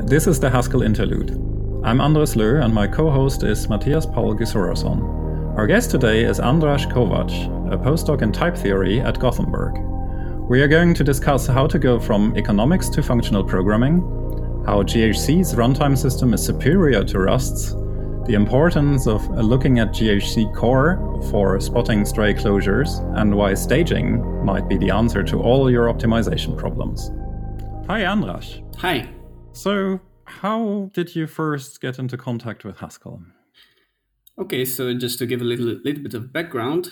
this is the Haskell Interlude. I'm Andres Löö and my co-host is Matthias Paul Gissurarson. Our guest today is Andras Kovac, a postdoc in type theory at Gothenburg. We are going to discuss how to go from economics to functional programming, how GHC's runtime system is superior to Rust's, the importance of looking at GHC core for spotting stray closures, and why staging might be the answer to all your optimization problems. Hi, Andras. Hi. So, how did you first get into contact with Haskell? Okay, so just to give a little bit of background,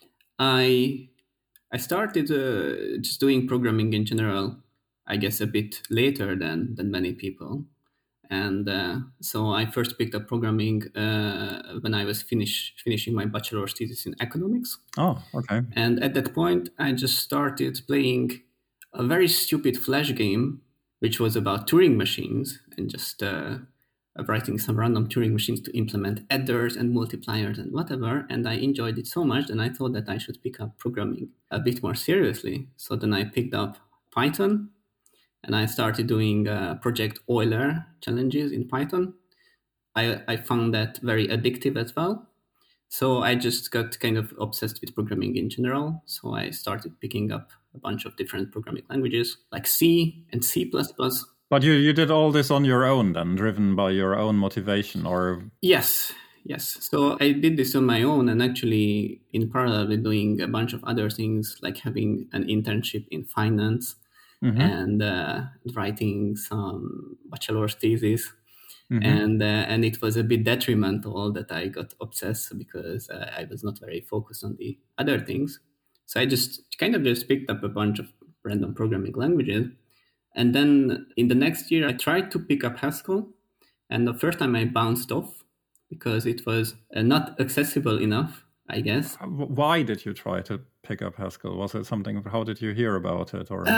I started just doing programming in general, I guess a bit later than many people. And so I first picked up programming when I was finishing my bachelor's thesis in economics. Oh, okay. And at that point, I just started playing a very stupid Flash game, which was about Turing machines and just writing some random Turing machines to implement adders and multipliers and whatever. And I enjoyed it so much that I thought that I should pick up programming a bit more seriously. So then I picked up Python. And I started doing Project Euler challenges in Python. I found that very addictive as well. So I just got kind of obsessed with programming in general. So I started picking up a bunch of different programming languages like C and C++. But you did all this on your own then, driven by your own motivation, or? Yes. So I did this on my own, and actually in parallel with doing a bunch of other things like having an internship in finance. Mm-hmm. And writing some bachelor's thesis. Mm-hmm. And it was a bit detrimental that I got obsessed because I was not very focused on the other things. So I just picked up a bunch of random programming languages. And then in the next year, I tried to pick up Haskell. And the first time I bounced off because it was not accessible enough, I guess. Why did you try to pick up Haskell? Was it something? How did you hear about it? Or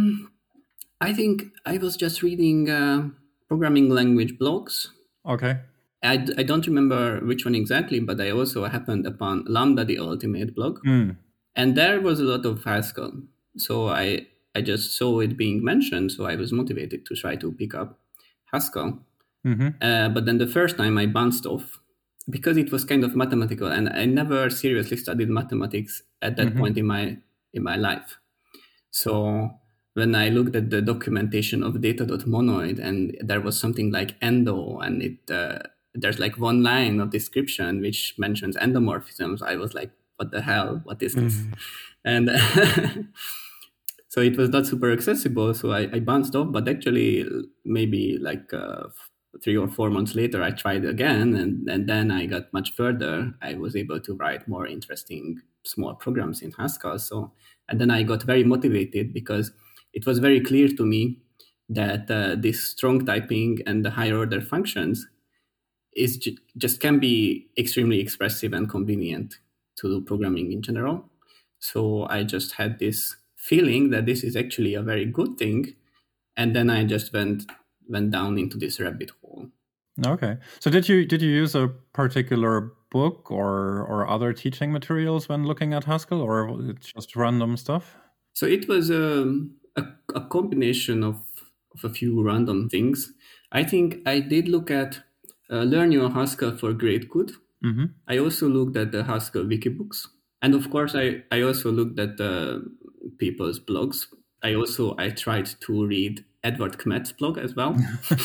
I think I was just reading programming language blogs. Okay. I don't remember which one exactly, but I also happened upon Lambda, the Ultimate blog, and there was a lot of Haskell. So I just saw it being mentioned, so I was motivated to try to pick up Haskell. Mm-hmm. But then the first time I bounced off because it was kind of mathematical, and I never seriously studied mathematics at that point in my life. So when I looked at the documentation of data.monoid and there was something like endo, and there's like one line of description which mentions endomorphisms, I was like, what the hell? What is this? And so it was not super accessible. So I bounced off, but actually maybe like 3 or 4 months later, I tried again, and then I got much further. I was able to write more interesting small programs in Haskell. So, and then I got very motivated because it was very clear to me that this strong typing and the higher order functions is just can be extremely expressive and convenient to do programming in general. So I just had this feeling that this is actually a very good thing, and then I just went down into this rabbit hole. Okay. So did you use a particular book or other teaching materials when looking at Haskell, or it's just random stuff? So it was a combination of a few random things. I think I did look at Learn Your Haskell for Great Good. Mm-hmm. I also looked at the Haskell wikibooks. And of course, I also looked at people's blogs. I tried to read Edward Kmet's blog as well.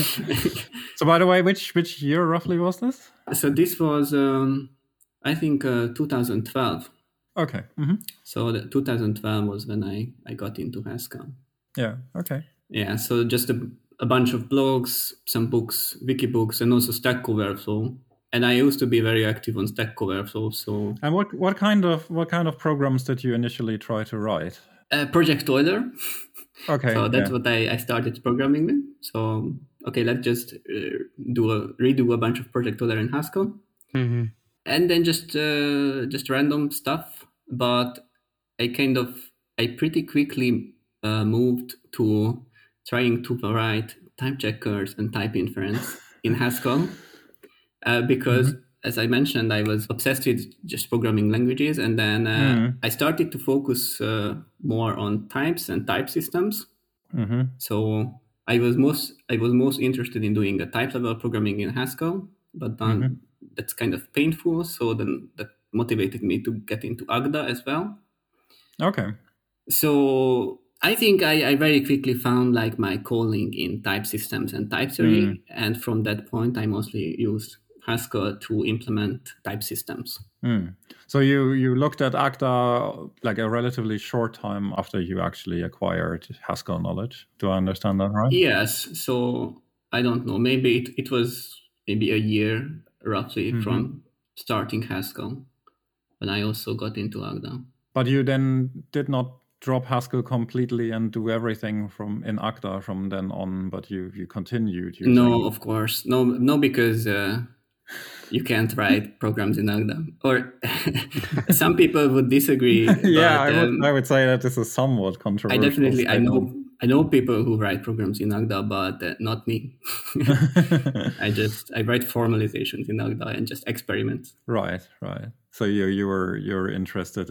So by the way, which year roughly was this? So this was, I think, 2012. Okay. Mm-hmm. So 2012 was when I got into Haskell. Yeah, okay. Yeah, so just a bunch of blogs, some books, wikibooks, and also Stack Overflow. And I used to be very active on Stack Overflow. So. And what kind of programs did you initially try to write? Project Euler. Okay. So that's what I started programming with. So okay, let's just redo a bunch of Project Euler in Haskell, and then just random stuff. But I pretty quickly moved to trying to write type checkers and type inference in Haskell because. As I mentioned, I was obsessed with just programming languages, and then I started to focus more on types and type systems. Mm-hmm. So I was most interested in doing a type level programming in Haskell, but then that's kind of painful. So then that motivated me to get into Agda as well. Okay. So I think I very quickly found like my calling in type systems and type theory, and from that point I mostly used Haskell to implement type systems. So you looked at Agda like a relatively short time after you actually acquired Haskell knowledge. Do I understand that right? Yes. So I don't know. Maybe it was maybe a year roughly from starting Haskell when I also got into Agda. But you then did not drop Haskell completely and do everything in Agda from then on, but you continued using... No, of course. No, because you can't write programs in Agda. Or some people would disagree. Yeah, but, I would say that this is somewhat controversial. I know people who write programs in Agda, but not me. I write formalizations in Agda and just experiment. Right. So you're interested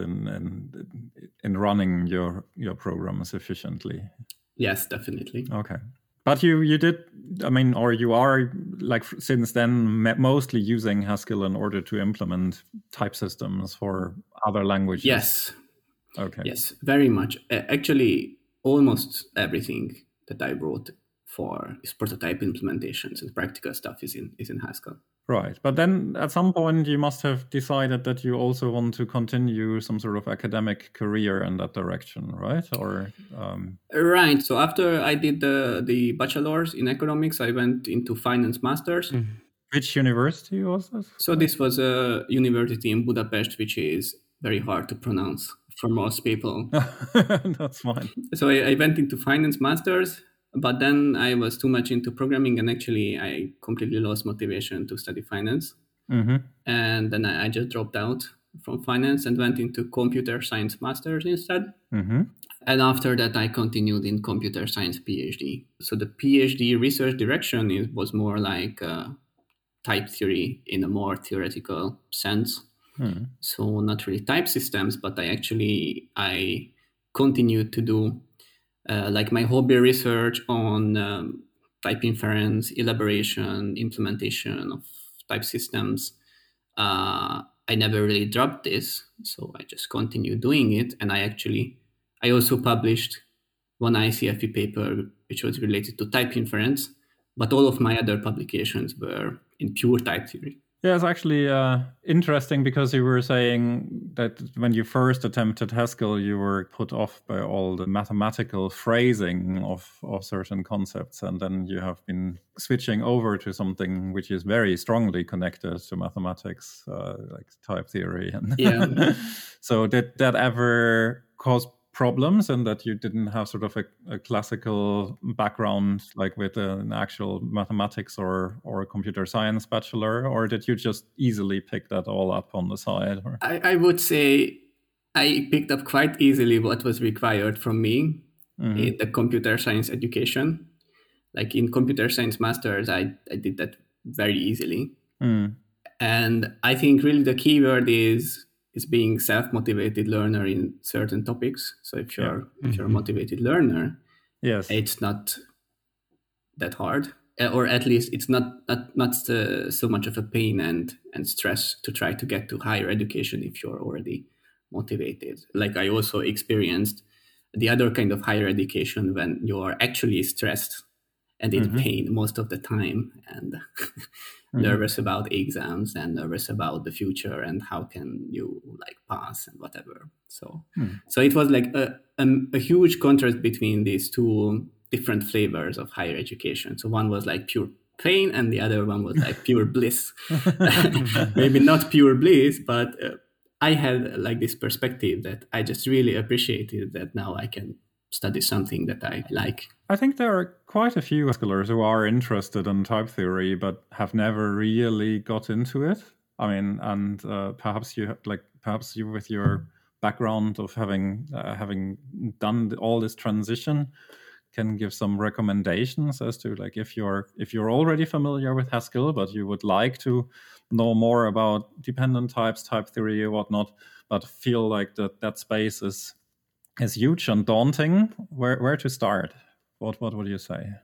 in running your programs efficiently. Yes, definitely. Okay. But you did, or you are, like, since then, mostly using Haskell in order to implement type systems for other languages. Yes. Okay. Yes, very much. Actually, almost everything that I wrote for is prototype implementations and practical stuff is in Haskell. Right. But then at some point you must have decided that you also want to continue some sort of academic career in that direction, right? Or Right. So after I did the bachelor's in economics, I went into finance master's. Which university was this? So this was a university in Budapest, which is very hard to pronounce for most people. That's fine. So I went into finance master's. But then I was too much into programming, and actually I completely lost motivation to study finance. And then I just dropped out from finance and went into computer science master's instead. And after that, I continued in computer science PhD. So the PhD research direction was more like type theory in a more theoretical sense. So not really type systems, but I continued to do like my hobby research on type inference, elaboration, implementation of type systems. I never really dropped this, so I just continued doing it. And I also published one ICFE paper which was related to type inference, but all of my other publications were in pure type theory. Yeah, it's actually interesting because you were saying that when you first attempted Haskell, you were put off by all the mathematical phrasing of certain concepts. And then you have been switching over to something which is very strongly connected to mathematics, like type theory. Yeah. So did that ever cause problems in that you didn't have sort of a classical background, like with an actual mathematics or a computer science bachelor, or did you just easily pick that all up on the side? I would say I picked up quite easily what was required from me in the computer science education. Like in computer science masters, I did that very easily. And I think really the key word is being self-motivated learner in certain topics. So if you're a motivated learner, yes, it's not that hard, or at least it's not so much of a pain and stress to try to get to higher education if you're already motivated. Like I also experienced the other kind of higher education when you are actually stressed and in pain most of the time, and nervous about exams and nervous about the future and how can you like pass and whatever. So it was like a huge contrast between these two different flavors of higher education. So one was like pure pain and the other one was like pure bliss. Maybe not pure bliss, but I had like this perspective that I just really appreciated that now I can study something that I like. I think there are quite a few Haskellers who are interested in type theory but have never really got into it. I mean, and perhaps you with your background of having done all this transition can give some recommendations as to like if you're already familiar with Haskell but you would like to know more about dependent types, type theory or whatnot, but feel like that space is huge and daunting. Where to start? What would you say?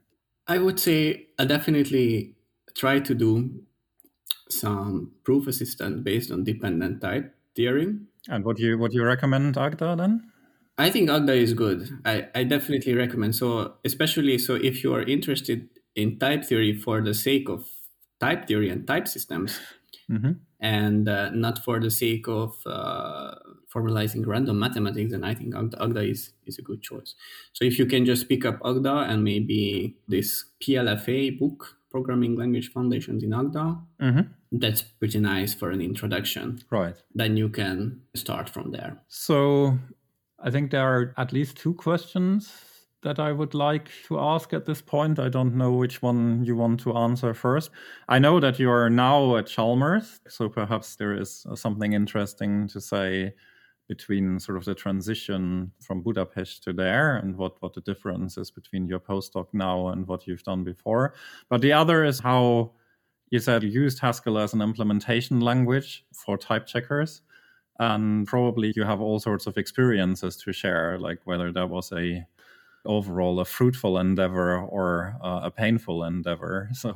I would say I definitely try to do some proof assistant based on dependent type theory. And what you recommend Agda then? I think Agda is good. I definitely recommend. So especially so if you are interested in type theory for the sake of type theory and type systems, and not for the sake of formalizing random mathematics, then I think Agda is a good choice. So if you can just pick up Agda and maybe this PLFA book, Programming Language Foundations in Agda, that's pretty nice for an introduction. Right. Then you can start from there. So I think there are at least two questions that I would like to ask at this point. I don't know which one you want to answer first. I know that you are now at Chalmers, so perhaps there is something interesting to say between sort of the transition from Budapest to there and what the difference is between your postdoc now and what you've done before. But the other is how you said you used Haskell as an implementation language for type checkers. And probably you have all sorts of experiences to share, like whether that was overall a fruitful endeavor or a painful endeavor. So,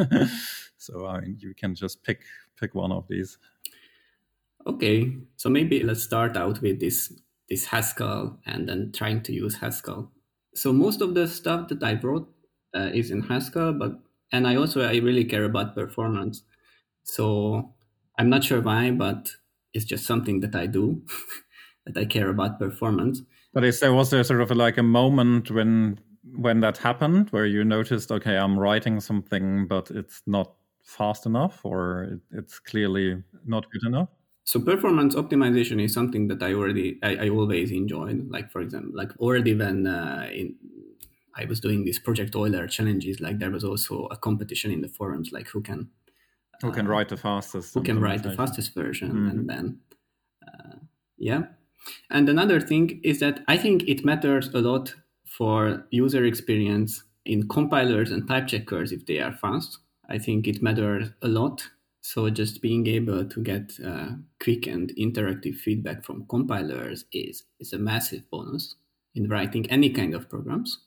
so I mean, you can just pick one of these. Okay, so maybe let's start out with this Haskell and then trying to use Haskell. So most of the stuff that I wrote is in Haskell, and I really care about performance. So I'm not sure why, but it's just something that I do, that I care about performance. But was there sort of like a moment when that happened where you noticed, okay, I'm writing something, but it's not fast enough, or it's clearly not good enough? So performance optimization is something that I always enjoyed. Like, for example, like already when I was doing these Project Euler challenges, like there was also a competition in the forums, like who can write the fastest, version, and then yeah. And another thing is that I think it matters a lot for user experience in compilers and type checkers if they are fast. I think it matters a lot. So just being able to get quick and interactive feedback from compilers is a massive bonus in writing any kind of programs.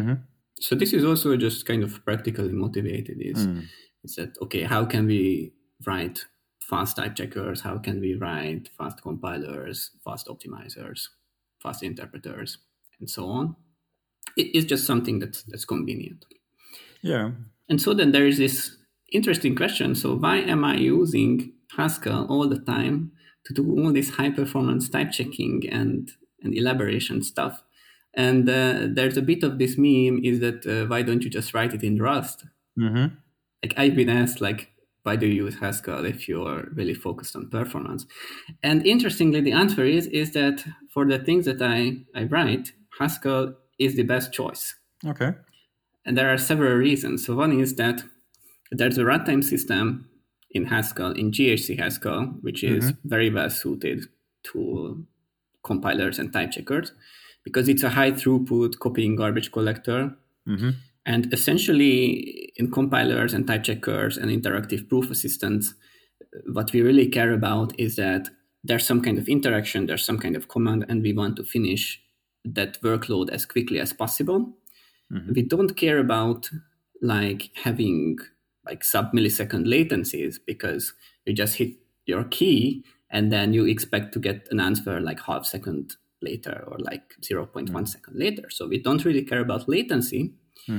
So this is also just kind of practically motivated. Is that, okay, how can we write fast type checkers? How can we write fast compilers, fast optimizers, fast interpreters, and so on? It's just something that's convenient. Yeah. And so then there is this interesting question. So why am I using Haskell all the time to do all this high performance type checking and elaboration stuff? And there's a bit of this meme is that why don't you just write it in Rust? Like I've been asked, like, why do you use Haskell if you're really focused on performance? And interestingly, the answer is that for the things that I write, Haskell is the best choice. Okay. And there are several reasons. So one is that there's a runtime system in Haskell, in GHC Haskell, which is very well suited to compilers and type checkers because it's a high throughput copying garbage collector. And essentially in compilers and type checkers and interactive proof assistants, what we really care about is that there's some kind of interaction, there's some kind of command, and we want to finish that workload as quickly as possible. We don't care about like having like sub-millisecond latencies because you just hit your key and then you expect to get an answer like half second later or like 0.1 second later. So we don't really care about latency.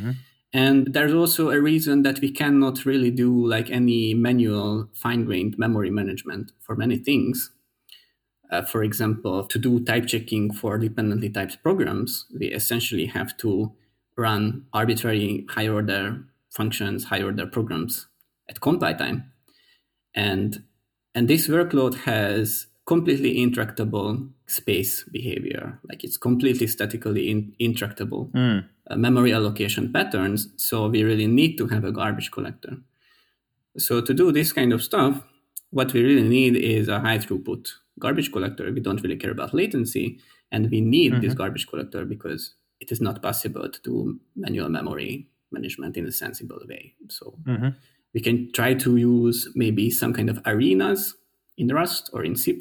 And there's also a reason that we cannot really do like any manual fine-grained memory management for many things. For example, to do type checking for dependently typed programs, we essentially have to run arbitrary high-order functions, high-order programs at compile time. And this workload has completely intractable space behavior. Like it's completely statically intractable memory allocation patterns. So we really need to have a garbage collector. So to do this kind of stuff, what we really need is a high throughput garbage collector. We don't really care about latency. And we need this garbage collector because it is not possible to do manual memory management in a sensible way. So we can try to use maybe some kind of arenas in Rust or in C++,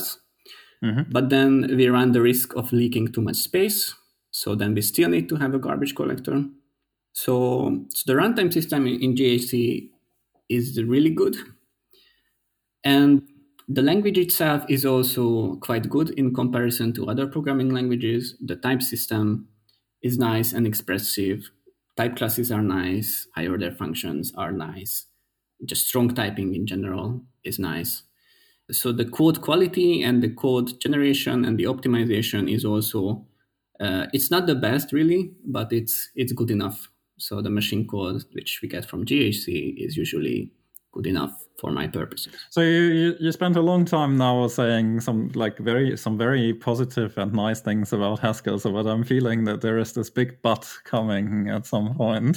but then we run the risk of leaking too much space. So then we still need to have a garbage collector. So the runtime system in GHC is really good. And the language itself is also quite good in comparison to other programming languages. The type system is nice and expressive. Type classes are nice. High order functions are nice. Just strong typing in general is nice. So the code quality and the code generation and the optimization is also, it's not the best really, but it's good enough. So the machine code which we get from GHC is usually good enough for my purposes. So you spent a long time now saying some very positive and nice things about Haskell. So but I'm feeling that there is this big but coming at some point.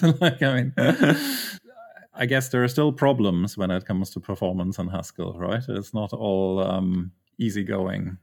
I guess there are still problems when it comes to performance in Haskell, right? It's not all easygoing.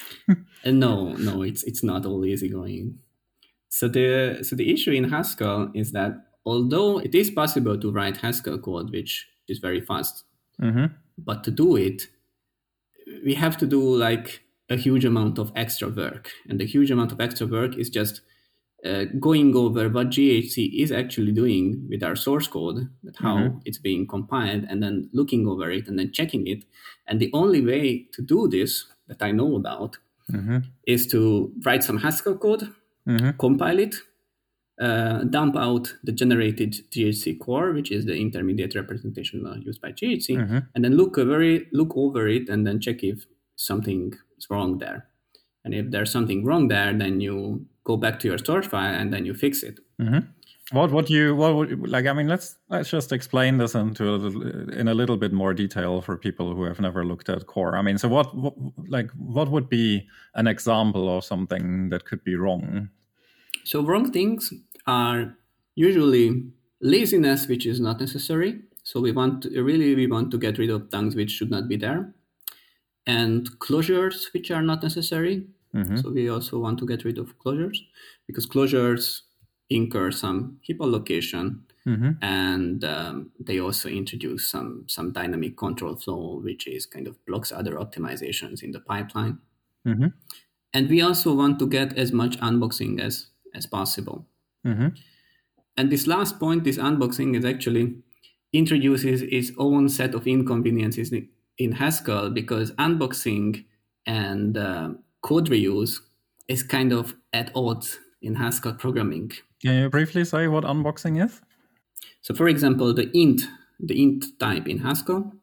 No, it's not all easygoing. So the issue in Haskell is that although it is possible to write Haskell code, which is very fast, but to do it, we have to do like a huge amount of extra work. And the huge amount of extra work is just going over what GHC is actually doing with our source code, that how it's being compiled, and then looking over it and then checking it. And the only way to do this that I know about is to write some Haskell code, compile it, dump out the generated GHC core, which is the intermediate representation used by GHC, and then look over it and then check if something is wrong there. And if there's something wrong there, then you go back to your source file and then you fix it. What would like? I mean, let's just explain this in a little bit more detail for people who have never looked at core. I mean, so what would be an example of something that could be wrong? So wrong things are usually laziness, which is not necessary. So we want to get rid of things which should not be there, and closures which are not necessary. So we also want to get rid of closures because closures incur some heap allocation, and they also introduce some dynamic control flow, which is kind of blocks other optimizations in the pipeline. And we also want to get as much unboxing as possible. And this last point, this unboxing, is actually introduces its own set of inconveniences in Haskell, because unboxing and code reuse is kind of at odds in Haskell programming. Can you briefly say what unboxing is? So, for example, the int type in Haskell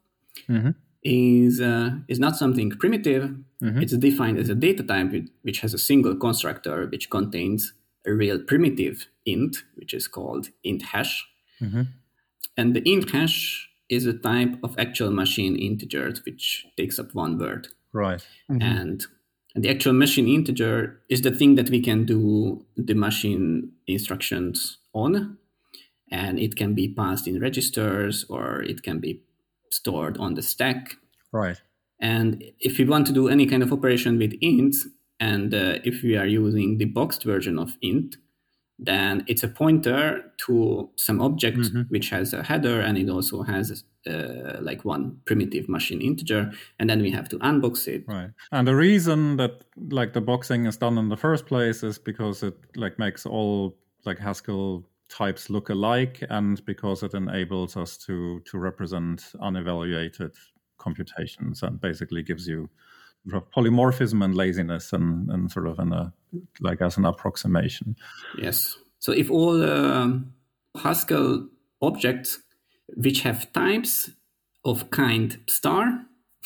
is not something primitive. It's defined as a data type which has a single constructor which contains a real primitive int, which is called int hash. And the int hash is a type of actual machine integers which takes up one word. Right. And the actual machine integer is the thing that we can do the machine instructions on. And it can be passed in registers or it can be stored on the stack. Right. And if we want to do any kind of operation with ints, and if we are using the boxed version of int, then it's a pointer to some object which has a header, and it also has like one primitive machine integer, and then we have to unbox it. Right. And the reason that like the boxing is done in the first place is because it like makes all like Haskell types look alike, and because it enables us to represent unevaluated computations and basically gives you polymorphism and laziness and sort of as an approximation. Yes. So if all Haskell objects which have types of kind star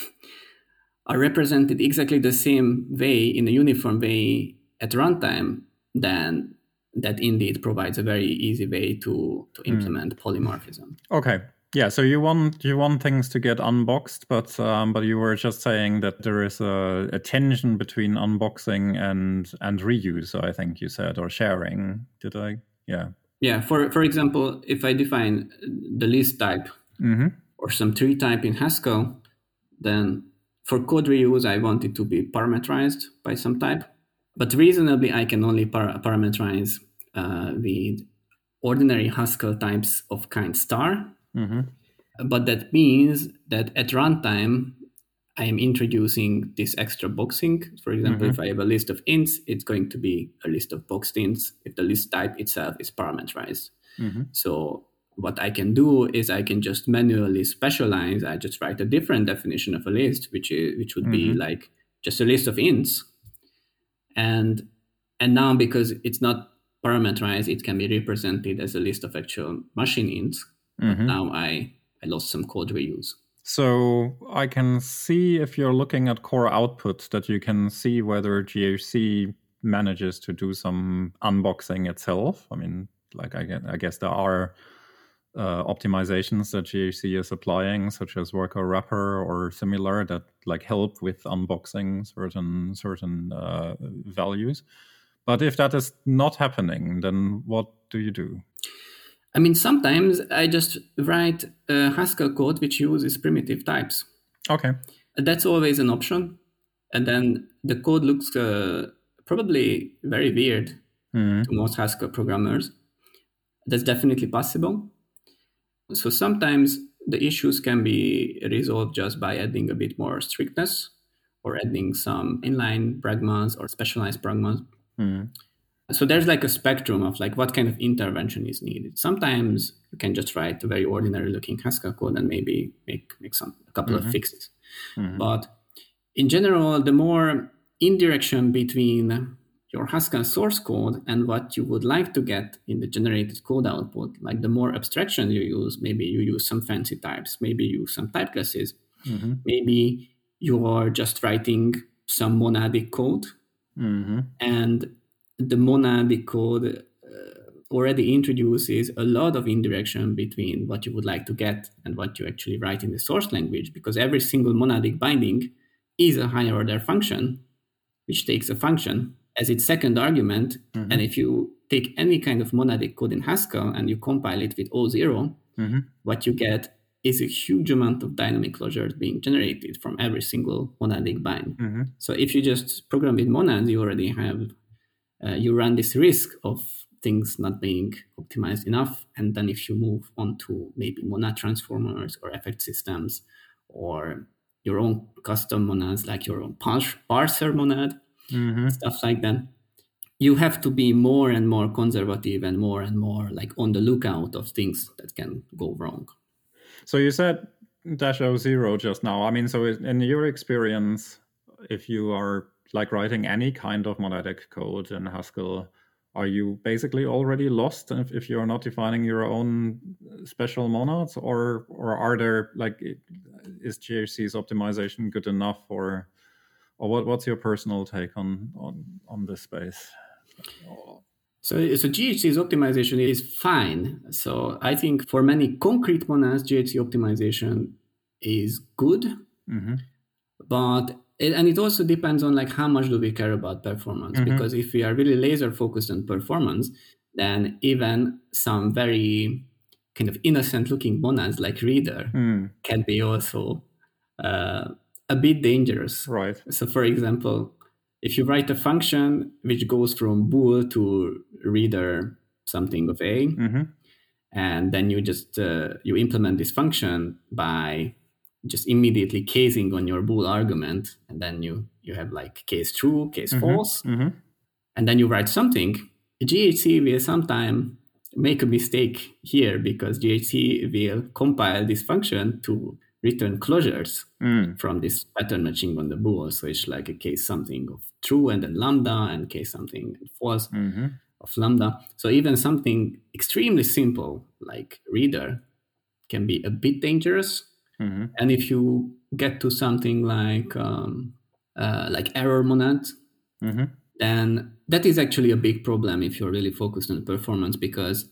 are represented exactly the same way in a uniform way at runtime, then that indeed provides a very easy way to implement polymorphism. Okay. Yeah, so you want things to get unboxed, but you were just saying that there is a tension between unboxing and reuse, I think you said, or sharing. Did I? Yeah. Yeah. For example, if I define the list type or some tree type in Haskell, then for code reuse, I want it to be parameterized by some type. But reasonably, I can only parameterize with ordinary Haskell types of kind star. But that means that at runtime, I am introducing this extra boxing. For example, if I have a list of ints, it's going to be a list of boxed ints if the list type itself is parameterized. So what I can do is I can just manually specialize. I just write a different definition of a list, which would be like just a list of ints. And now, because it's not parameterized, it can be represented as a list of actual machine ints. Now I lost some code reuse. So I can see, if you're looking at core output, that you can see whether GHC manages to do some unboxing itself. I mean, like I guess there are optimizations that GHC is applying, such as worker wrapper or similar, that like help with unboxing certain values. But if that is not happening, then what do you do? I mean, sometimes I just write Haskell code which uses primitive types. Okay. That's always an option. And then the code looks probably very weird to most Haskell programmers. That's definitely possible. So sometimes the issues can be resolved just by adding a bit more strictness or adding some inline pragmas or specialized pragmas. So there's like a spectrum of like what kind of intervention is needed. Sometimes you can just write a very ordinary looking Haskell code and maybe make a couple of fixes. But in general, the more indirection between your Haskell source code and what you would like to get in the generated code output, like the more abstraction you use, maybe you use some fancy types, maybe you use some type classes, maybe you are just writing some monadic code, and the monadic code already introduces a lot of indirection between what you would like to get and what you actually write in the source language, because every single monadic binding is a higher order function, which takes a function as its second argument. And if you take any kind of monadic code in Haskell and you compile it with O0, what you get is a huge amount of dynamic closures being generated from every single monadic bind. So if you just program with monads, you already have, you run this risk of things not being optimized enough. And then if you move on to maybe monad transformers or effect systems or your own custom monads, like your own parser monad, stuff like that, you have to be more and more conservative and more like on the lookout of things that can go wrong. So you said -0 just now. I mean, so in your experience, if you are like writing any kind of monadic code in Haskell, are you basically already lost if you're not defining your own special monads, or are there like, is GHC's optimization good enough, or what's your personal take on this space? So GHC's optimization is fine. So I think for many concrete monads, GHC optimization is good, but it also depends on like how much do we care about performance. Because if we are really laser focused on performance, then even some very kind of innocent looking monads like reader can be also a bit dangerous. Right. So for example, if you write a function which goes from bool to reader something of A, and then you just you implement this function by just immediately casing on your bool argument, and then you have like case true, case false, and then you write something, GHC will sometime make a mistake here, because GHC will compile this function to return closures from this pattern matching on the bool. So it's like a case something of true and then lambda, and case something false of lambda. So even something extremely simple like reader can be a bit dangerous. And if you get to something like error monad, then that is actually a big problem if you're really focused on performance, because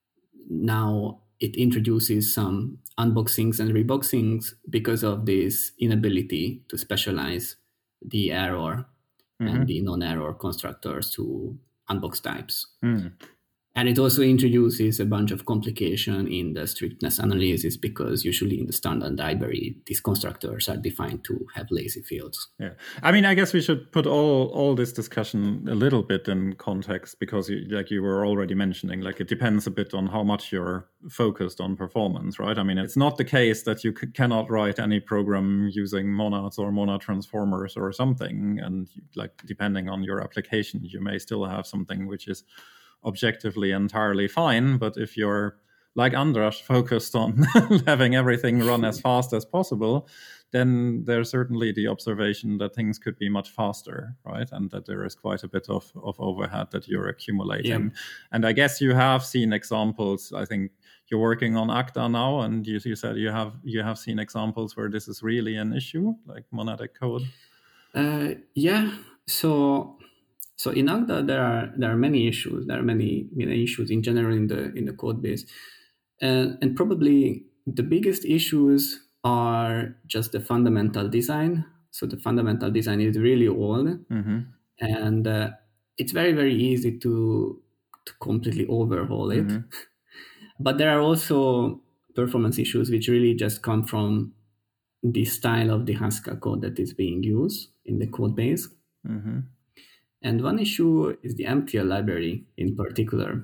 now it introduces some unboxings and reboxings because of this inability to specialize the error and the non-error constructors to unbox types. And it also introduces a bunch of complication in the strictness analysis, because usually in the standard library, these constructors are defined to have lazy fields. Yeah, I mean, I guess we should put all this discussion a little bit in context, because like you were already mentioning, like it depends a bit on how much you're focused on performance, right? I mean, it's not the case that you cannot write any program using monads or monad transformers or something, and like depending on your application, you may still have something which is objectively entirely fine. But if you're like Andras, focused on having everything run as fast as possible, then there's certainly the observation that things could be much faster, right? And that there is quite a bit of overhead that you're accumulating. Yeah. And I guess you have seen examples. I think you're working on ACTA now, and you said you have seen examples where this is really an issue, like monadic code. Yeah. So in ACTA there are many issues. There are many issues in general in the code base, and probably the biggest issues are just the fundamental design. So the fundamental design is really old, and it's very, very easy to completely overhaul it. But there are also performance issues which really just come from the style of the Haskell code that is being used in the code base. And one issue is the MTL library in particular.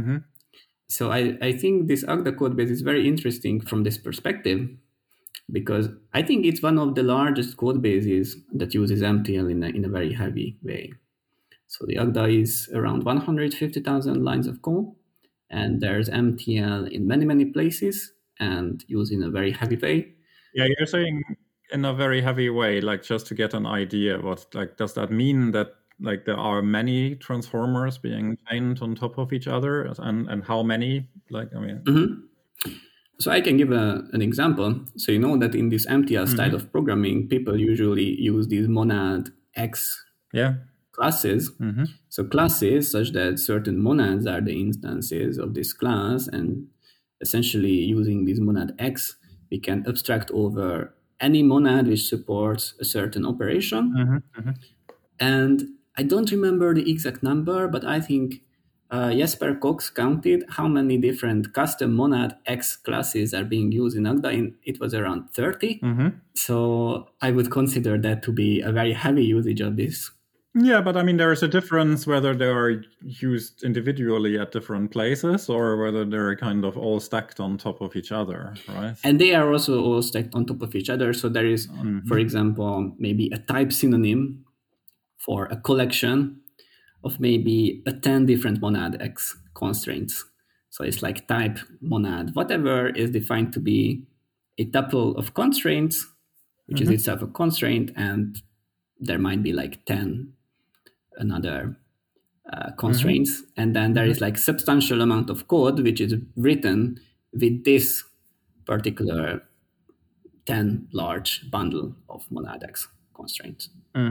So I think this Agda code base is very interesting from this perspective, because I think it's one of the largest code bases that uses MTL in a very heavy way. So the Agda is around 150,000 lines of code, and there's MTL in many, many places and used in a very heavy way. Yeah, you're saying in a very heavy way, like just to get an idea, what like does that mean that like there are many transformers being trained on top of each other, and how many? Like, I mean. So I can give an example. So you know that in this MTL style of programming, people usually use these monad X classes. So classes such that certain monads are the instances of this class, and essentially using this monad X, we can abstract over any monad which supports a certain operation. And I don't remember the exact number, but I think Jesper Cox counted how many different custom monad X classes are being used in Agda. It was around 30. So I would consider that to be a very heavy usage of this. Yeah, but I mean, there is a difference whether they are used individually at different places or whether they're kind of all stacked on top of each other, right? And they are also all stacked on top of each other. So there is, for example, maybe a type synonym for a collection of maybe 10 different monad X constraints. So it's like type monad, whatever is defined to be a tuple of constraints, which is itself a constraint, and there might be like 10 another constraints. And then there is like substantial amount of code which is written with this particular 10 large bundle of monad X constraints.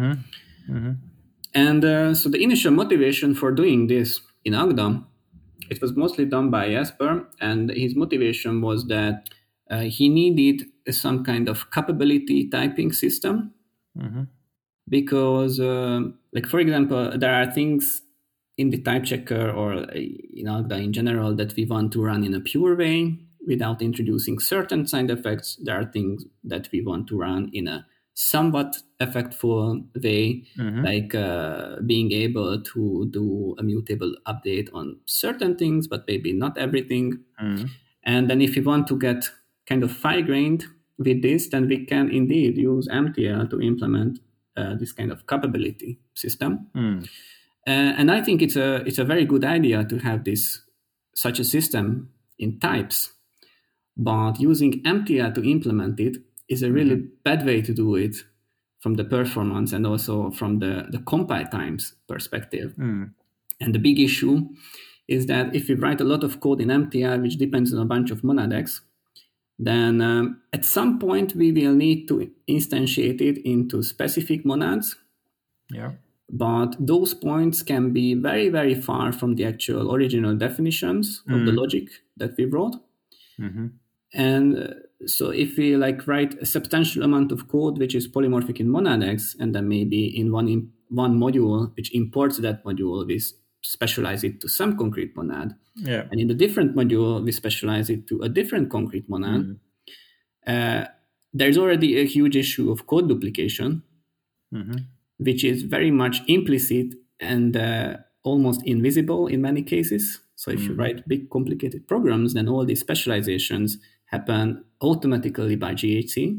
And so the initial motivation for doing this in Agda, it was mostly done by Jesper, and his motivation was that he needed some kind of capability typing system. Because, like, for example, there are things in the type checker or in Agda in general that we want to run in a pure way without introducing certain side effects. There are things that we want to run in a somewhat effectful way, like being able to do a mutable update on certain things, but maybe not everything. And then if you want to get kind of fine-grained with this, then we can indeed use MTL to implement this kind of capability system. And I think it's a very good idea to have such a system in types, but using MTL to implement it is a really bad way to do it from the performance and also from the compile times perspective. And the big issue is that if we write a lot of code in MTL, which depends on a bunch of monad X, then at some point we will need to instantiate it into specific monads. But those points can be very, very far from the actual original definitions of the logic that we wrote. And so if we like write a substantial amount of code which is polymorphic in monad X, and then maybe in one module which imports that module, we specialize it to some concrete monad. And in the different module, we specialize it to a different concrete monad. There's already a huge issue of code duplication, which is very much implicit and almost invisible in many cases. So if you write big, complicated programs, then all these specializations happen automatically by GHC.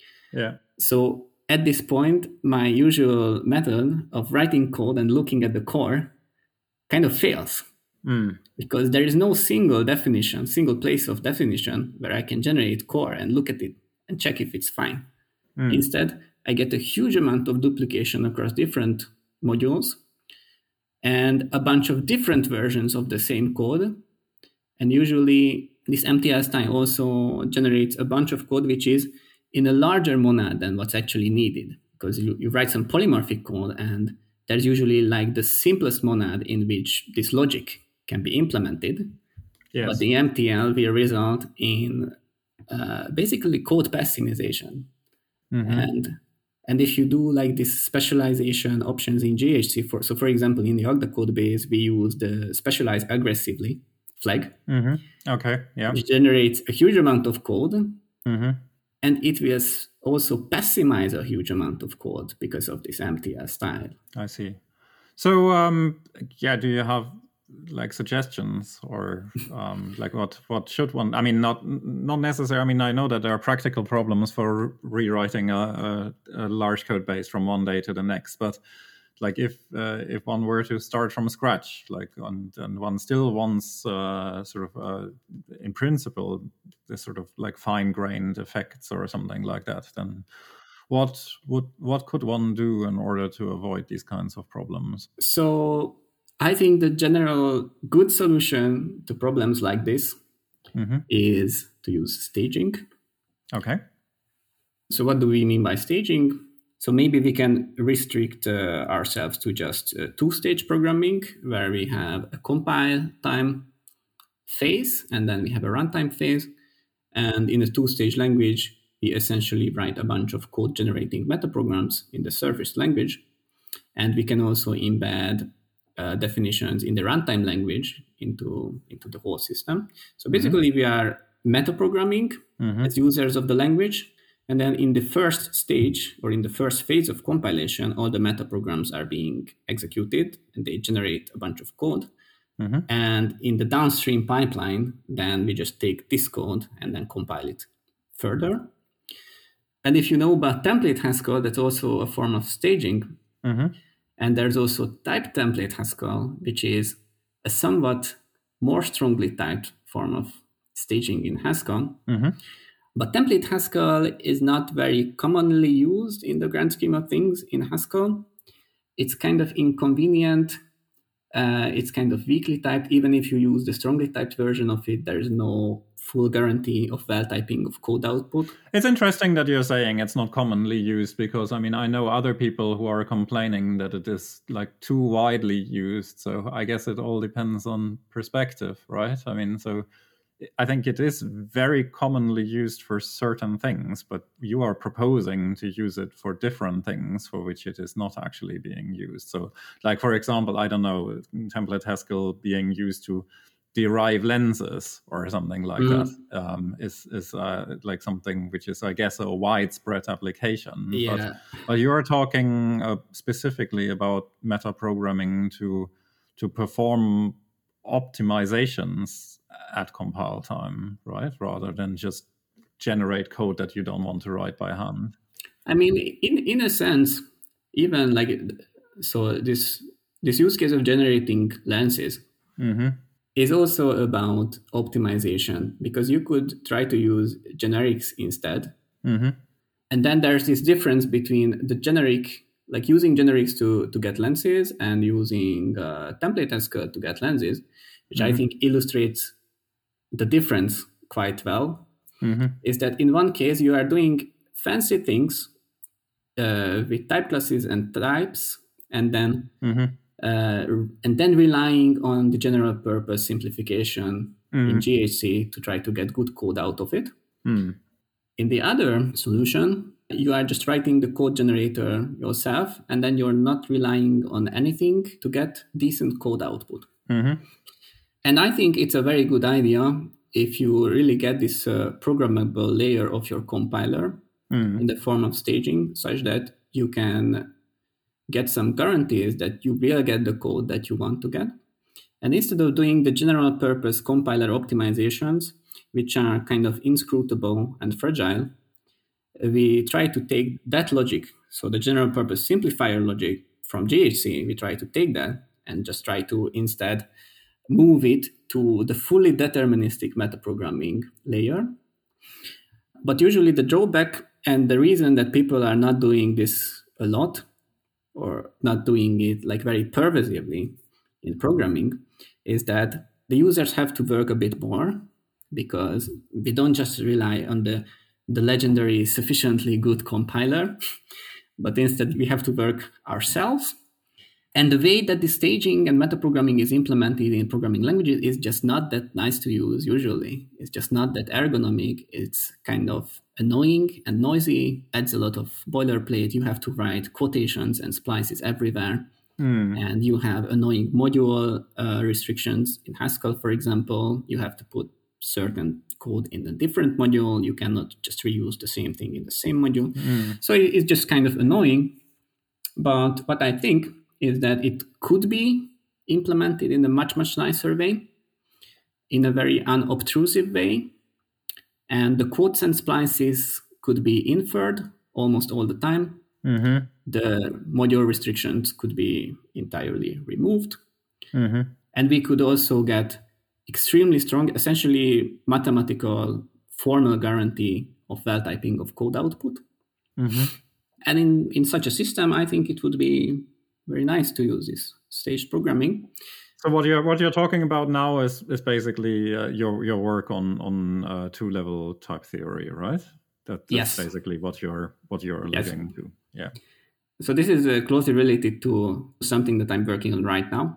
So at this point, my usual method of writing code and looking at the core kind of fails. because there is no single place of definition where I can generate core and look at it and check if it's fine. Instead, I get a huge amount of duplication across different modules and a bunch of different versions of the same code. And usually this MTL style also generates a bunch of code which is in a larger monad than what's actually needed, because you write some polymorphic code and there's usually like the simplest monad in which this logic can be implemented. Yes. But the MTL will result in basically code passinization. And if you do like this specialization options in GHC, for example, in the Agda code base, we use the specialize aggressively flag. Okay, yeah. Which generates a huge amount of code. And it will also passive a huge amount of code because of this MTL style. I see. So, do you have like suggestions or like what should one? I mean, not necessarily. I mean, I know that there are practical problems for rewriting a large code base from one day to the next, but like if one were to start from scratch, like and one still wants in principle this sort of like fine-grained effects or something like that, then what could one do in order to avoid these kinds of problems? So I think the general good solution to problems like this is to use staging. Okay. So what do we mean by staging? So maybe we can restrict ourselves to just two-stage programming, where we have a compile time phase and then we have a runtime phase. And in a two-stage language, we essentially write a bunch of code generating metaprograms in the service language. And we can also embed definitions in the runtime language into the whole system. So basically, we are metaprogramming as users of the language. And then in the first stage or in the first phase of compilation, all the metaprograms are being executed and they generate a bunch of code. And in the downstream pipeline, then we just take this code and then compile it further. And if you know about template Haskell, that's also a form of staging. And there's also type template Haskell, which is a somewhat more strongly typed form of staging in Haskell. But template Haskell is not very commonly used in the grand scheme of things in Haskell. It's kind of inconvenient. It's kind of weakly typed. Even if you use the strongly typed version of it, there is no full guarantee of well typing of code output. It's interesting that you're saying it's not commonly used, because I mean, I know other people who are complaining that it is like too widely used. So I guess it all depends on perspective, right? I mean, so I think it is very commonly used for certain things, but you are proposing to use it for different things for which it is not actually being used. So, like, for example, I don't know, template Haskell being used to derive lenses or something like that is like something which is, I guess, a widespread application. Yeah. But you are talking specifically about metaprogramming to perform optimizations at compile time, right? Rather than just generate code that you don't want to write by hand. I mean, in a sense, even like, so this use case of generating lenses is also about optimization, because you could try to use generics instead. And then there's this difference between the generic, like using generics to get lenses and using template Haskell to get lenses, which I think illustrates the difference quite well, is that in one case you are doing fancy things with type classes and types, and then relying on the general purpose simplification in GHC to try to get good code out of it. In the other solution, you are just writing the code generator yourself, and then you're not relying on anything to get decent code output. And I think it's a very good idea if you really get this programmable layer of your compiler in the form of staging, such that you can get some guarantees that you will get the code that you want to get. And instead of doing the general purpose compiler optimizations, which are kind of inscrutable and fragile, we try to take that logic, so the general purpose simplifier logic from GHC, we try to take that and just try to instead move it to the fully deterministic metaprogramming layer. But usually the drawback and the reason that people are not doing this a lot or not doing it like very pervasively in programming is that the users have to work a bit more, because we don't just rely on the legendary sufficiently good compiler, but instead we have to work ourselves. And the way that the staging and metaprogramming is implemented in programming languages is just not that nice to use usually. It's just not that ergonomic. It's kind of annoying and noisy, adds a lot of boilerplate. You have to write quotations and splices everywhere. And you have annoying module restrictions. In Haskell, for example, you have to put certain code in a different module. You cannot just reuse the same thing in the same module. So it's just kind of annoying. But what I think is that it could be implemented in a much, much nicer way, in a very unobtrusive way. And the quotes and splices could be inferred almost all the time. The module restrictions could be entirely removed. And we could also get extremely strong, essentially mathematical formal guarantee of well-typing of code output. And in such a system, I think it would be very nice to use this staged programming. So what you're talking about now is basically your work on two-level type theory, right? That's yes. Basically what you're alluding to. Yeah. So this is closely related to something that I'm working on right now,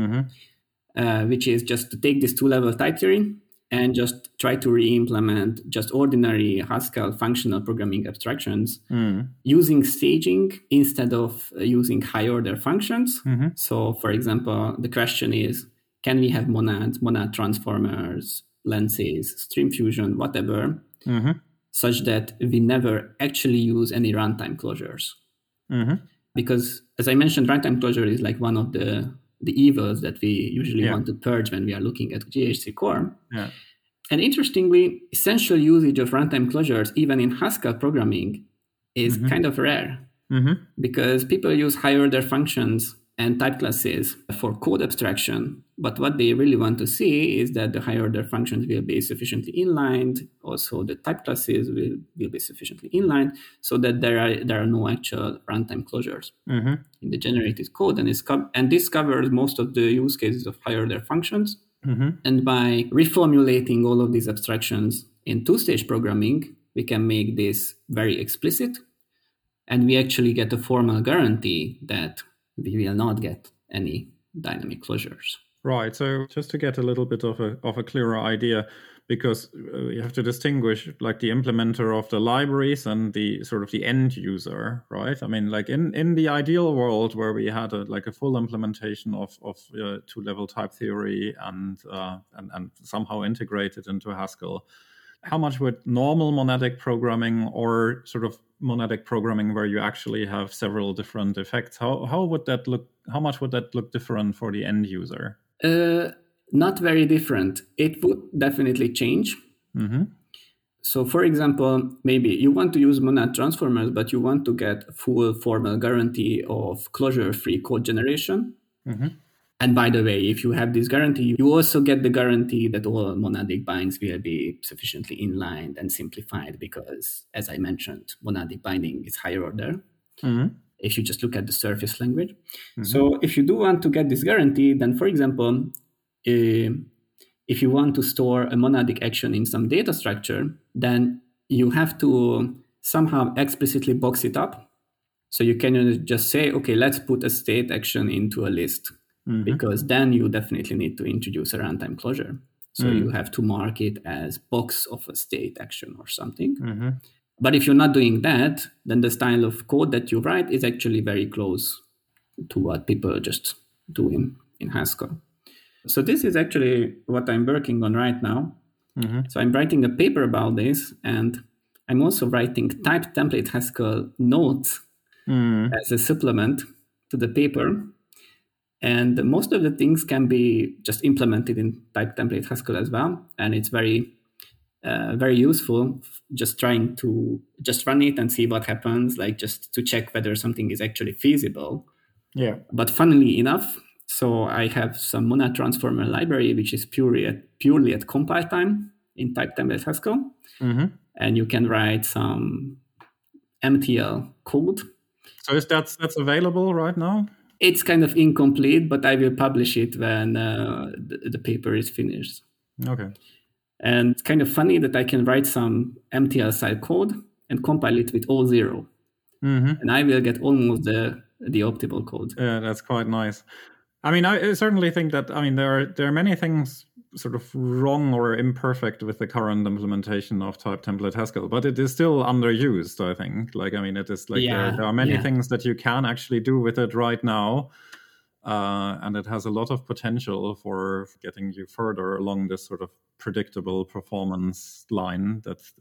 which is just to take this two-level type theory and just try to re-implement just ordinary Haskell functional programming abstractions using staging instead of using high-order functions. So, for example, the question is, can we have monads, monad transformers, lenses, stream fusion, whatever, such that we never actually use any runtime closures? Because, as I mentioned, runtime closure is like one of the evils that we usually want to purge when we are looking at GHC core. And interestingly, essential usage of runtime closures, even in Haskell programming, is kind of rare, because people use higher order functions and type classes for code abstraction. But what they really want to see is that the higher order functions will be sufficiently inlined. Also, the type classes will be sufficiently inlined so that there are no actual runtime closures in the generated code. And this covers most of the use cases of higher order functions. And by reformulating all of these abstractions in two-stage programming, we can make this very explicit. And we actually get a formal guarantee that we will not get any dynamic closures. Right. So just to get a little bit of a clearer idea, because you have to distinguish like the implementer of the libraries and the sort of the end user, right? I mean, like in the ideal world where we had a full implementation of two-level type theory and somehow integrated into Haskell, how much would normal monadic programming or sort of monadic programming where you actually have several different effects, how would that look? How much would that look different for the end user? Not very different. It would definitely change. So, for example, maybe you want to use monad transformers, but you want to get full formal guarantee of closure-free code generation. And by the way, if you have this guarantee, you also get the guarantee that all monadic bindings will be sufficiently inlined and simplified because, as I mentioned, monadic binding is higher order. If you just look at the surface language. So if you do want to get this guarantee, then, for example, if you want to store a monadic action in some data structure, then you have to somehow explicitly box it up. So you can just say, okay, let's put a state action into a list, because then you definitely need to introduce a runtime closure. So you have to mark it as box of a state action or something. But if you're not doing that, then the style of code that you write is actually very close to what people just do in Haskell. So this is actually what I'm working on right now. So I'm writing a paper about this, and I'm also writing type template Haskell notes as a supplement to the paper. And most of the things can be just implemented in type template Haskell as well. And it's very useful just trying to just run it and see what happens, like just to check whether something is actually feasible. But funnily enough, So I have some monad transformer library, which is purely at compile time in type template Haskell. Mm-hmm. And you can write some MTL code. So that's available right now? It's kind of incomplete, but I will publish it when the paper is finished. Okay. And it's kind of funny that I can write some MTL style code and compile it with all 0. Mm-hmm. And I will get almost the optimal code. Yeah, that's quite nice. I mean, I certainly think that, I mean, there are many things sort of wrong or imperfect with the current implementation of type template Haskell, but it is still underused, I think. Like, I mean, it is like there are many things that you can actually do with it right now. And it has a lot of potential for getting you further along this sort of predictable performance line.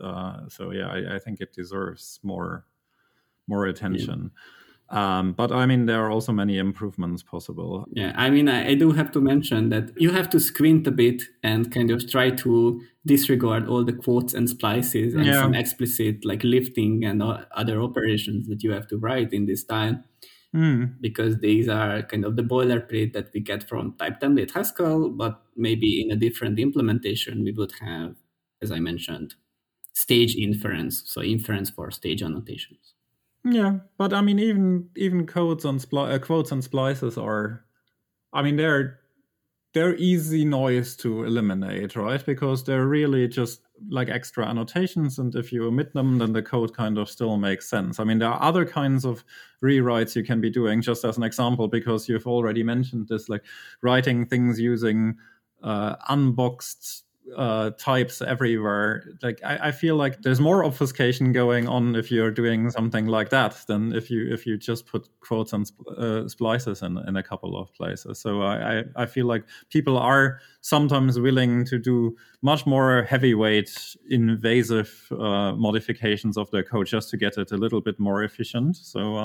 I think it deserves more attention. But I mean, there are also many improvements possible. Yeah, I mean, I do have to mention that you have to squint a bit and kind of try to disregard all the quotes and splices and some explicit like lifting and other operations that you have to write in this style. Because these are kind of the boilerplate that we get from type template Haskell, but maybe in a different implementation, we would have, as I mentioned, stage inference. So inference for stage annotations. Yeah, but I mean, even quotes and splices are, I mean, they're easy noise to eliminate, right? Because they're really just like extra annotations, and if you omit them, then the code kind of still makes sense. I mean, there are other kinds of rewrites you can be doing, just as an example, because you've already mentioned this, like writing things using unboxed types everywhere. Like I feel like there's more obfuscation going on if you're doing something like that than if you just put quotes and splices in a couple of places. So I feel like people are sometimes willing to do much more heavyweight, invasive modifications of their code just to get it a little bit more efficient.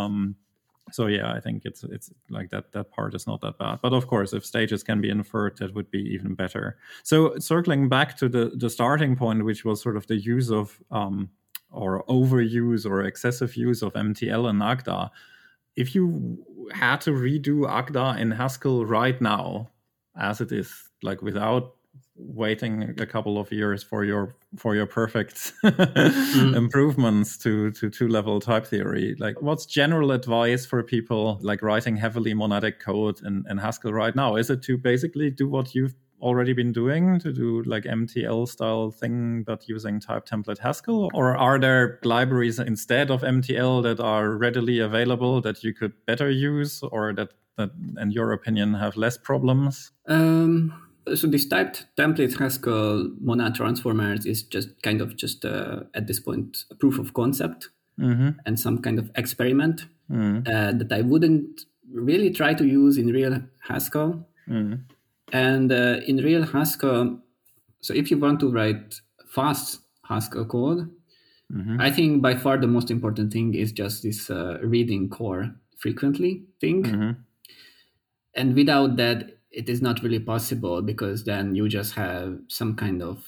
So yeah, I think it's like that part is not that bad. But of course, if stages can be inferred, that would be even better. So circling back to the starting point, which was sort of the use of or overuse or excessive use of MTL and Agda. If you had to redo Agda in Haskell right now, as it is, like without waiting a couple of years for your perfect improvements to two-level type theory, like what's general advice for people like writing heavily monadic code in Haskell right now? Is it to basically do what you've already been doing, to do like MTL style thing but using type template Haskell, or are there libraries instead of MTL that are readily available that you could better use, or that in your opinion have less problems? So this typed template Haskell monad transformers is just at this point a proof of concept and some kind of experiment that I wouldn't really try to use in real Haskell. And in real Haskell, so if you want to write fast Haskell code, I think by far the most important thing is just this reading core frequently thing. And without that, it is not really possible, because then you just have some kind of,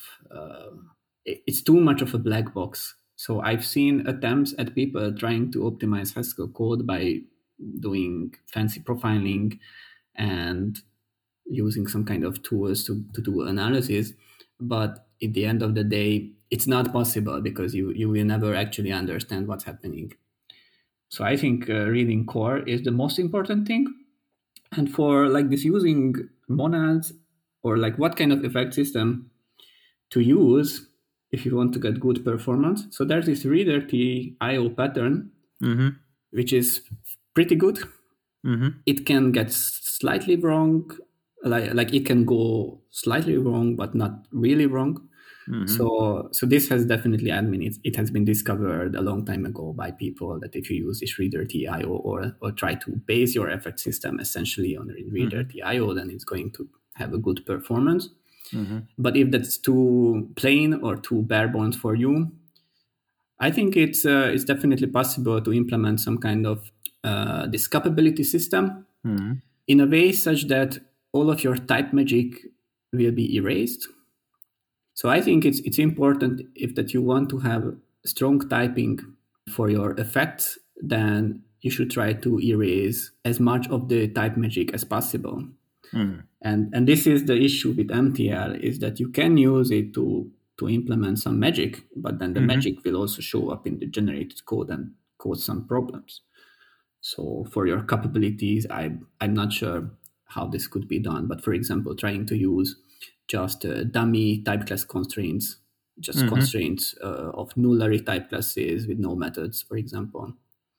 it's too much of a black box. So I've seen attempts at people trying to optimize Haskell code by doing fancy profiling and using some kind of tools to do analysis. But at the end of the day, it's not possible, because you will never actually understand what's happening. So I think reading core is the most important thing. And for like this using monads, or like what kind of effect system to use if you want to get good performance. So there's this reader.io pattern, which is pretty good. It can get slightly wrong, like it can go slightly wrong, but not really wrong. So this has definitely, it has been discovered a long time ago by people that if you use this reader.io or try to base your effect system essentially on reader.io, then it's going to have a good performance. But if that's too plain or too bare bones for you, I think it's definitely possible to implement some kind of this capability system in a way such that all of your type magic will be erased. So I think it's important, if that you want to have strong typing for your effects, then you should try to erase as much of the type magic as possible. And this is the issue with MTL, is that you can use it to implement some magic, but then the magic will also show up in the generated code and cause some problems. So for your capabilities, I'm not sure how this could be done. But for example, trying to use just dummy type class constraints, just constraints of nullary type classes with no methods, for example,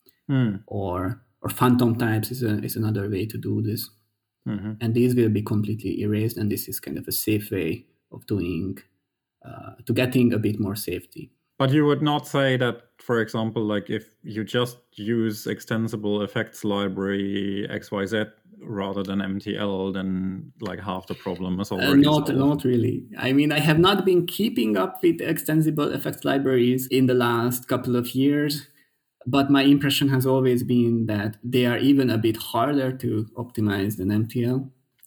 or phantom types is another way to do this. And these will be completely erased. And this is kind of a safe way of doing, to getting a bit more safety. But you would not say that, for example, like if you just use extensible effects library XYZ rather than MTL, then like half the problem is already solved. Not really. I mean, I have not been keeping up with extensible effects libraries in the last couple of years, but my impression has always been that they are even a bit harder to optimize than MTL.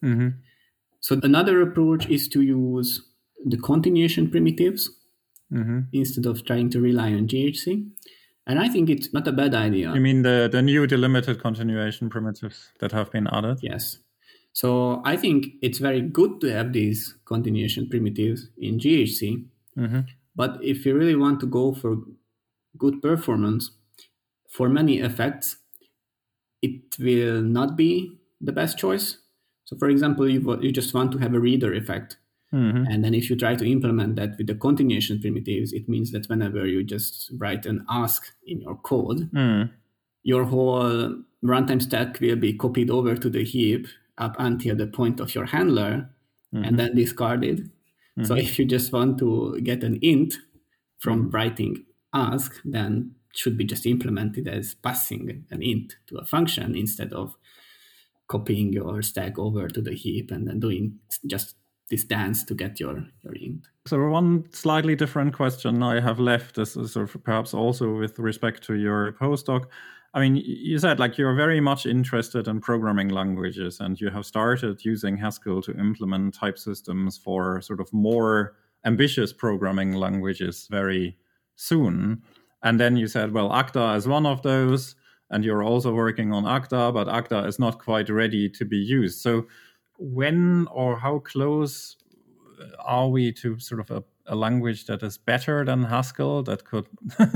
So another approach is to use the continuation primitives instead of trying to rely on GHC. And I think it's not a bad idea. You mean the new delimited continuation primitives that have been added? Yes. So I think it's very good to have these continuation primitives in GHC. But if you really want to go for good performance, for many effects, it will not be the best choice. So for example, you just want to have a reader effect. And then if you try to implement that with the continuation primitives, it means that whenever you just write an ask in your code, your whole runtime stack will be copied over to the heap up until the point of your handler and then discarded. So if you just want to get an int from writing ask, then it should be just implemented as passing an int to a function instead of copying your stack over to the heap and then doing just this dance to get your int. So one slightly different question I have left is sort of perhaps also with respect to your postdoc. I mean, you said like you're very much interested in programming languages and you have started using Haskell to implement type systems for sort of more ambitious programming languages very soon. And then you said, well, Agda is one of those, and you're also working on Agda, but Agda is not quite ready to be used. So when or how close are we to sort of a language that is better than Haskell that could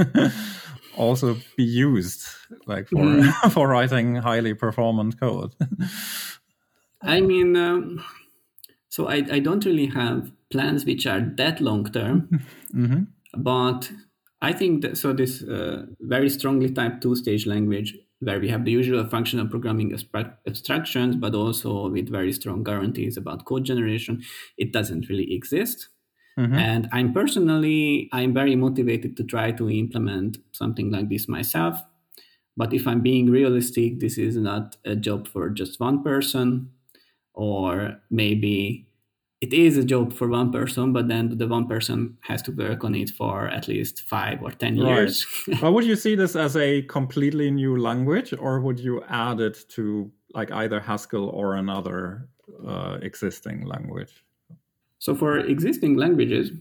also be used like for writing highly performant code? I mean, so I don't really have plans which are that long term, but I think that this very strongly typed two-stage language where we have the usual functional programming abstractions, but also with very strong guarantees about code generation, it doesn't really exist. And I'm very motivated to try to implement something like this myself. But if I'm being realistic, this is not a job for just one person, or maybe it is a job for one person, but then the one person has to work on it for at least 5 or 10 years. Well, would you see this as a completely new language, or would you add it to like either Haskell or another existing language? So for existing languages,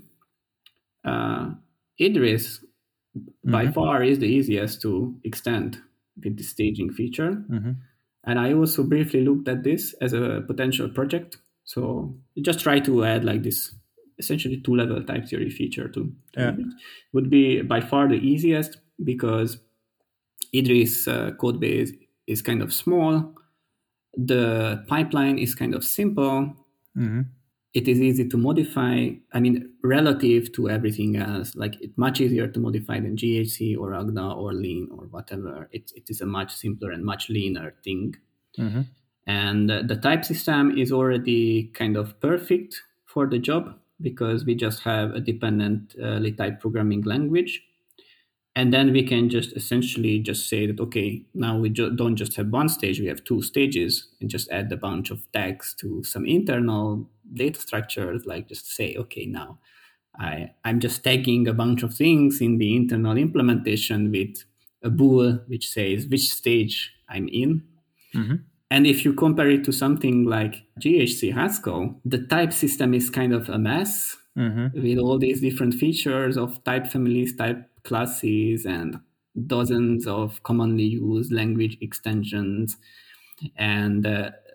Idris by far is the easiest to extend with the staging feature. And I also briefly looked at this as a potential project. So you just try to add like this essentially 2-level type theory feature to it. Would be by far the easiest because Idris code base is kind of small. The pipeline is kind of simple. It is easy to modify. I mean, relative to everything else, like it's much easier to modify than GHC or Agda or Lean or whatever. It is a much simpler and much leaner thing. And the type system is already kind of perfect for the job because we just have a dependently typed programming language. And then we can just essentially just say that, okay, now we don't just have one stage, we have 2 stages, and just add a bunch of tags to some internal data structures, like just say, okay, now I'm just tagging a bunch of things in the internal implementation with a bool which says which stage I'm in. And if you compare it to something like GHC Haskell, the type system is kind of a mess with all these different features of type families, type classes, and dozens of commonly used language extensions. And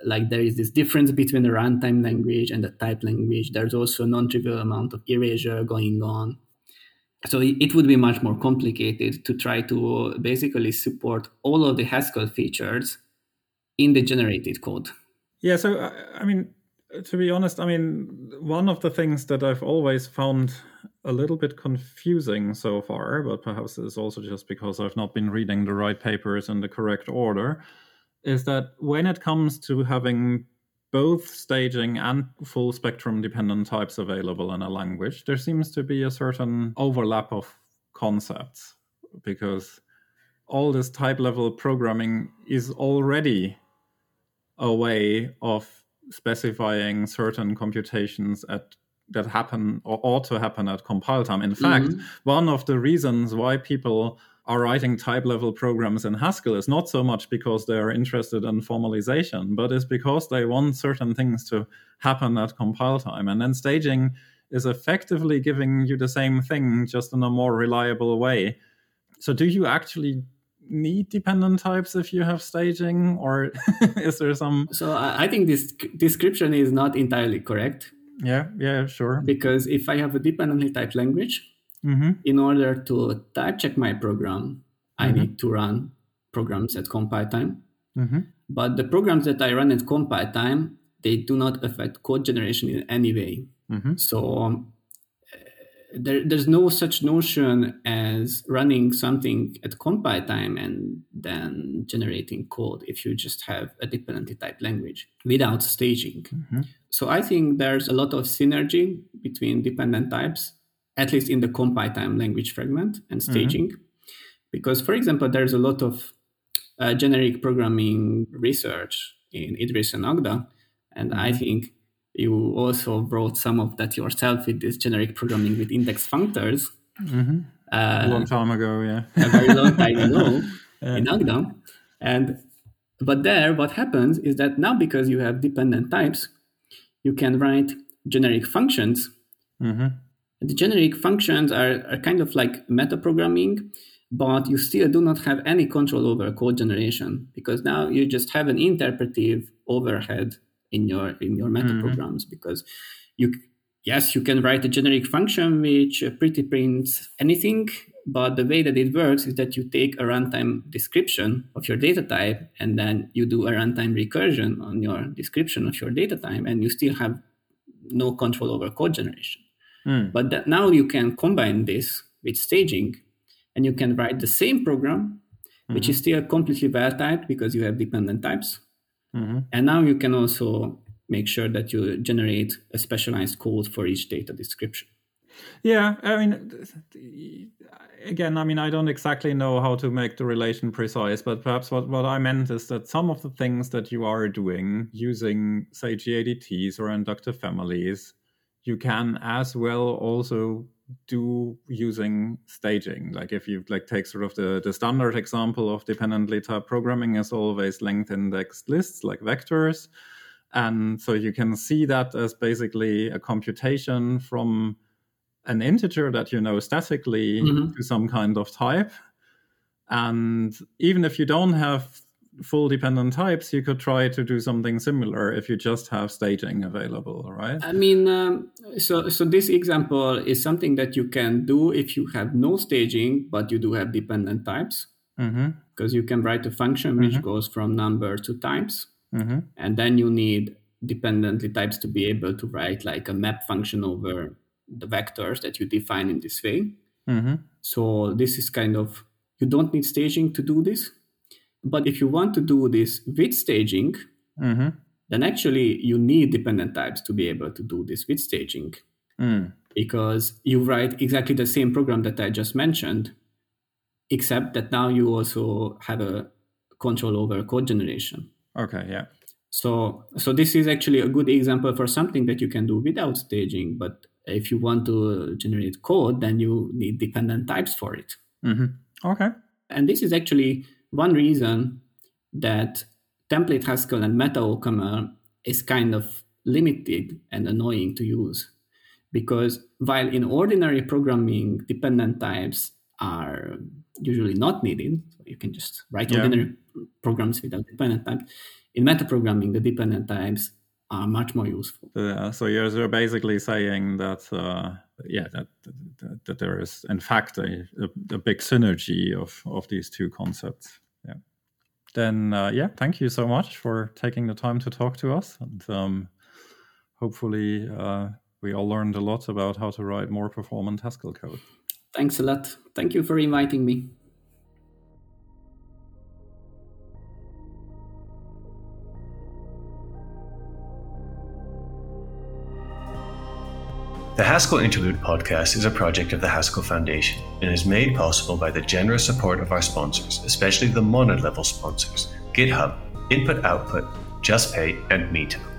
like there is this difference between the runtime language and the type language. There's also a non-trivial amount of erasure going on. So it would be much more complicated to try to basically support all of the Haskell features in the generated code. Yeah, so I mean, to be honest, I mean, one of the things that I've always found a little bit confusing so far, but perhaps it's also just because I've not been reading the right papers in the correct order, is that when it comes to having both staging and full spectrum dependent types available in a language, there seems to be a certain overlap of concepts, because all this type level programming is already a way of specifying certain computations that happen or ought to happen at compile time. In fact, one of the reasons why people are writing type level programs in Haskell is not so much because they're interested in formalization, but is because they want certain things to happen at compile time. And then staging is effectively giving you the same thing, just in a more reliable way. So do you actually need dependent types if you have staging, or is there some... So I think this description is not entirely correct. Yeah, sure. Because if I have a dependently typed language, in order to type check my program, I need to run programs at compile time. But the programs that I run at compile time, they do not affect code generation in any way. So there's no such notion as running something at compile time and then generating code if you just have a dependently typed language without staging. So I think there's a lot of synergy between dependent types, at least in the compile time language fragment, and staging. Because, for example, there's a lot of generic programming research in Idris and Agda, and I think you also wrote some of that yourself with this generic programming with index functors. A long time ago, yeah. A very long time ago in Agda. But there, what happens is that now, because you have dependent types, you can write generic functions. The generic functions are kind of like metaprogramming, but you still do not have any control over code generation, because now you just have an interpretive overhead in your metaprograms, because you can write a generic function which pretty prints anything, but the way that it works is that you take a runtime description of your data type and then you do a runtime recursion on your description of your data type, and you still have no control over code generation. But now you can combine this with staging, and you can write the same program, which is still completely well-typed because you have dependent types. And now you can also make sure that you generate a specialized code for each data description. Yeah, I mean, again, I don't exactly know how to make the relation precise, but perhaps what I meant is that some of the things that you are doing using, say, GADTs or inductive families, you can as well also do using staging. Like if you take sort of the standard example of dependently typed programming is always length indexed lists like vectors. And so you can see that as basically a computation from an integer that you know statically to some kind of type. And even if you don't have full dependent types, you could try to do something similar if you just have staging available, right? So this example is something that you can do if you have no staging, but you do have dependent types. Because you can write a function which goes from number to types. And then you need dependently types to be able to write like a map function over the vectors that you define in this way. So this is kind of, you don't need staging to do this. But if you want to do this with staging, then actually you need dependent types to be able to do this with staging. Because you write exactly the same program that I just mentioned, except that now you also have a control over code generation. Okay, yeah. So this is actually a good example for something that you can do without staging. But if you want to generate code, then you need dependent types for it. Okay. And this is actually one reason that template Haskell and meta OCaml is kind of limited and annoying to use. Because while in ordinary programming, dependent types are usually not needed. So you can just write ordinary programs without dependent types. In metaprogramming, the dependent types are much more useful. So you're basically saying that that there is in fact a big synergy of these two concepts. Yeah. Then thank you so much for taking the time to talk to us, and hopefully we all learned a lot about how to write more performant Haskell code. Thanks a lot. Thank you for inviting me. The Haskell Interlude podcast is a project of the Haskell Foundation and is made possible by the generous support of our sponsors, especially the Monad level sponsors, GitHub, Input Output, JustPay, and Meetup.